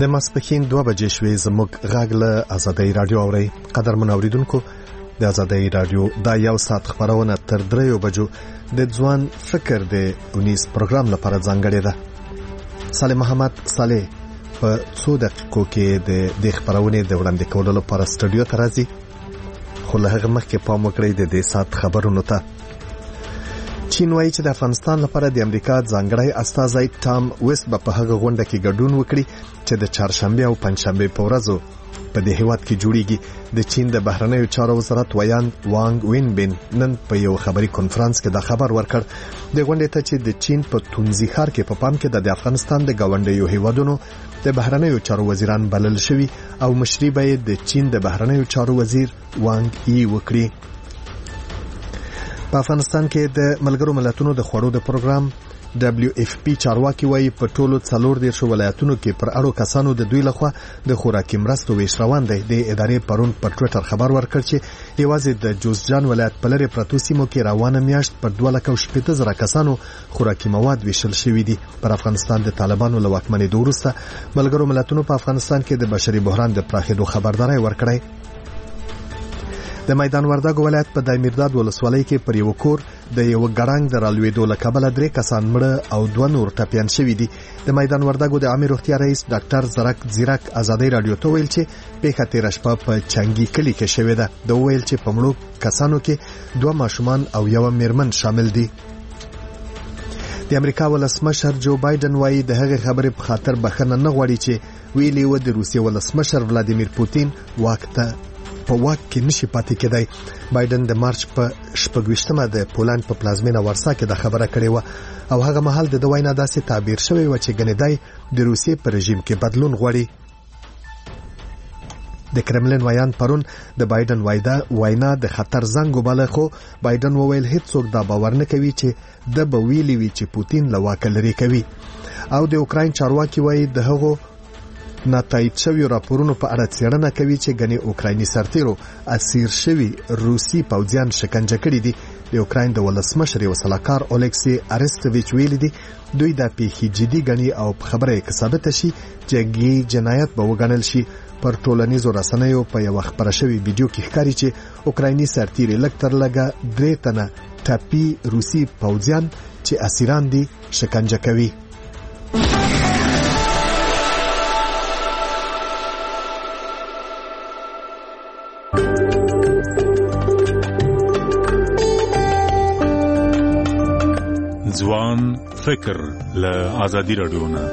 د ماسپښین 2 بجې شوې زموږ غږ له آزادۍ رادیو اوري. قدرمن اوریدونکو، د آزادۍ رادیو دا یو ساعت خبرونه تر 3 بجو د ځوان فکر د 19 پروګرام لپاره ځانګړې ده. صالح محمد صالح په 2 دقیقو کې د خبرونه د وړاندې کولو لپاره سټوډیو ته راځي. خو له هغه مخکې پام وکړئ د دې ساعت خبرونو ته. چین وایي چې د افغانستان لپاره د امریکا ځانګړی استازی ټام ویست په هغه غونډه کې ګډون وکړي چې د چهارشنبه او پنځشنبه په ورځو په دې هیواد کې جوړیږي. د چین د بهرنیو چارو وزارت وانګ وینبین نن په یو خبري کنفرانس کې دا خبر ورکړ. د غونډې ته چې د چین په تونزي ښار کې په پام کې د افغانستان د ګاونډیو هیوادونو د بهرنیو چارو وزیران بلل شوي او مشري به د چین د بهرنیو چارو وزیر وانګ یي وکړي. په افغانستان کې د ملګرو ملتونو د خوړو د پروګرام WFP چارواکي وایي په ټولو 14 ولایتونو کې پر اړو کسانو د دوی لخوا د خوراکي مرستو ویش روان دی. د ادارې پرون په ټوئیټر خبر ورکړ چې یوازې د جوزجان ولایت په لري پرتو سیمو کې روانه میاشت پر 2,000 کسانو خوراکي مواد ویشل شوي دي. پر افغانستان د طالبانو له واکمنۍ وروسته ملګرو ملتونو په افغانستان کې د بشري بحران د پراخېدو خبرداري ورکړې. د میدان وردګو ولایت په دایمیرداد ولسوالۍ کې پر یو کور د یو ګړنګ د رالوېدو له کبله 3 کسان مړه او 2 نور ټپيان شوي دي. د میدان وردګو د عامه روغتیا رئیس ډاکټر زیرک آزادۍ رادیو ته ویل چې پیښه تیر شپه په چنګي کلی کې شوې ده. د ویل چې په مړو کسانو کې 2 ماشومان او 1 میرمن شامل دي. د امریکا ولسمشر جو بایدن وایي د هغه خبرې په خاطر بخښنه نه غواړي چې ویلي و د روسیې ولسمشر ولادیمیر پوتین په واک کې نشي پاتې کېدای. بایدن د مارچ په 28مه د پولند په پلازمینه ورسا کې د خبره کړې و او هغه مهال د وینا داسې تعبیر شوی و چې ګنیدای د روسیې په رژیم کې بدلون غواړي. د کرملین ویان پرون د بایدن وینا د خطر زنګ وباله، خو بایدن وویل هیڅوک دا باور نه کوي چې د بویلی وی چې پوتین له واک لري کوي. او د اوکراین چارواکي وایي د هغو ناتایید شوی راپورونو په اړه څېړنه کوي چې ګنې اوکرایني سرتیرو اسیر شوی روسي پوځیان شکنجه کړي دي. د اوکراین د ولسمشر یو سلاکار اولکسی ارستویچ ویلي دي دوی د پیښې جدي ګڼي او په خبره کې ثابت شي چې جنایت به وګڼل شي. پر ټولنیزو رسنیو په یو خبره شوی ویډیو کې ښکاري چې اوکرایني سرتیري لکتر لګه 3 تنه ټاپي روسي پوځیان چې اسیران دي شکنجه کوي. ځوان فکر له آزادۍ رادیو نه.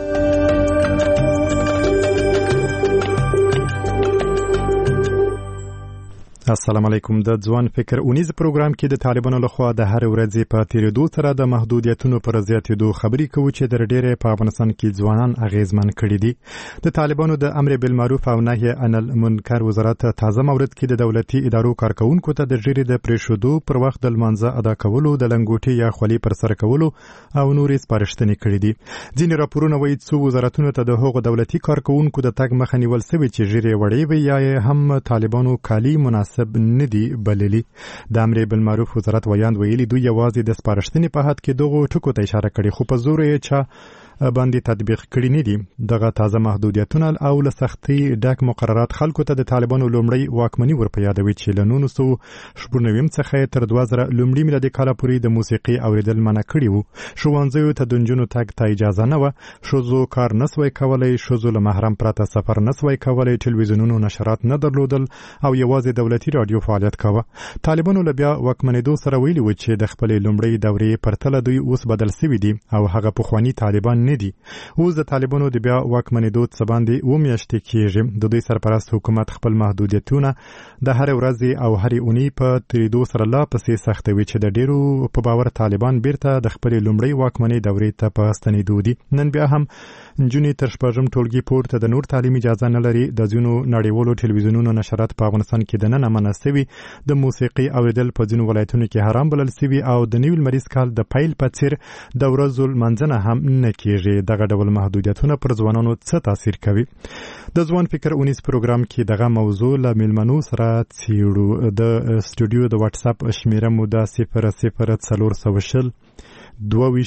السلام علیکم. د ځوان فکر 19 پروګرام کې د طالبانو لخوا د هر ورځې په تیریدو سره د محدودیتونو پر زیاتېدو خبرې کوي چې د ډېرې په افغانستان کې ځوانان اغیزمن کړي دي. د طالبانو د امر بالمعروف او نهي عن المنکر وزارت تازه مورد کې د دولتي ادارو کارکونکو ته د ژیړې د پریښودو پر وخت د لمانځه ادا کولو، د لنګوټي یا خولي پر سر کولو او نورې سپارښتنې کړي دي. ځینې راپورونه وایي څو وزارتونو ته د هغو دولتي کارکونکو د تګ مخه نیول شوې چې ژیړې وړې وي یا هم طالبانو کالي مناسب ندي بللي. د امر بالمعروف وزارت ویلي دوی یوازې د سپارښتنې په حد کې دغه ټکو ته اشاره کړې، خو په زور یې چا باندې تطبیق کړي نه دي. دغه تازه محدودیتونه او له سختي ډک مقررات خلکو ته د طالبانو لومړی واکمني ورپه یادوي چې له 1990 څخه تر 2000 لومړي میلادي کال پورې د موسیقي اوریدل منع کړي وو. ښوونځیو ته د نجونو تګ ته اجازه نه وه، ښځو کار نسوای کولی، ښځو له محرم پرته سفر نسوای کولی، ټلویزیونونو نشرات نه درلودل او یوازې دولتي رادیو فعالیت کاوه. طالبانو له بیا واکمنېدو سره ویلي و چې د خپلې لومړۍ دورې پرتله دوی اوس بدل شوي دي او هغه پخواني طالبان نه دي. اوس د طالبانو د بیا واکمنېدو څخه باندې 2 میاشتې کېږي. د دوی سرپرست حکومت خپل محدودیتونه د هر ورځې او هرې اونۍ په تیریدو سره لا پسې سختوي چې د ډیرو په باور طالبان بیرته د خپلې لومړۍ واکمنۍ دورې ته په ستنېدو دي. نن بیا هم نجونې تر شپږم ټولګي پورته د نور تعلیم اجازه نه لري. د ځینو نړیوالو ټلویزیونونو نشرات په افغانستان کې دننه منع شوي. د موسیقي اوریدل په ځینو ولایتونو کې حرام بلل شوي او د نوي لمریز کال د پیل په څیر د ورځو لمانځنه هم نه کېږي. دغه ډول محدودیتونه پر ځوانانو څه تاثیر کوي؟ د ځوان فکر 19 پروګرام کې دغه موضوع له میلمنو سره څیړو. د سټوډیو د واتس اپ شمیره مو د 00 420 22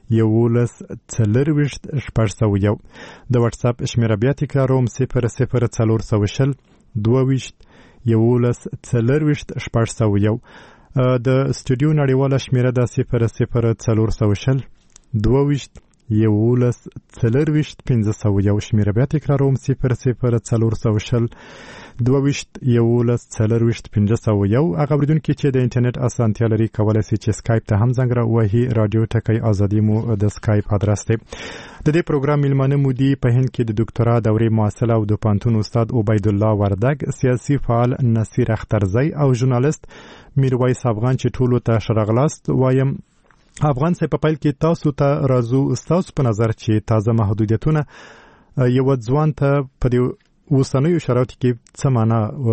11 د واتس اپ شمیره بیا تکراروم 00 420 11 420 د استودیو نړیواله شمیره د 00 420 11 415 شمیره بیا تکراروم 00 420 هغه بریدونکو چې د انټرنیټ اسانتیا لري کولای شي چې سکایپ ته هم زنګ راوهي. رادیو ټکی ازادي مو د سکایپ ادرس دی. د دې پروګرام میلمانه مو دي په هند کې د ډاکټرا دورې محصل او د پانتون استاد عبید الله وردګ، سیاسي فعال نصیر اخترزی او ژورنالیست میرویس افغان چې ټولو ته شرغلاست وایم. افغان سه په پیل کې تاسو ته راځو تاسو په نظر چې تازه محدودیتونه یو ځوان ته په اوسنیو شرایطو کې څه معنا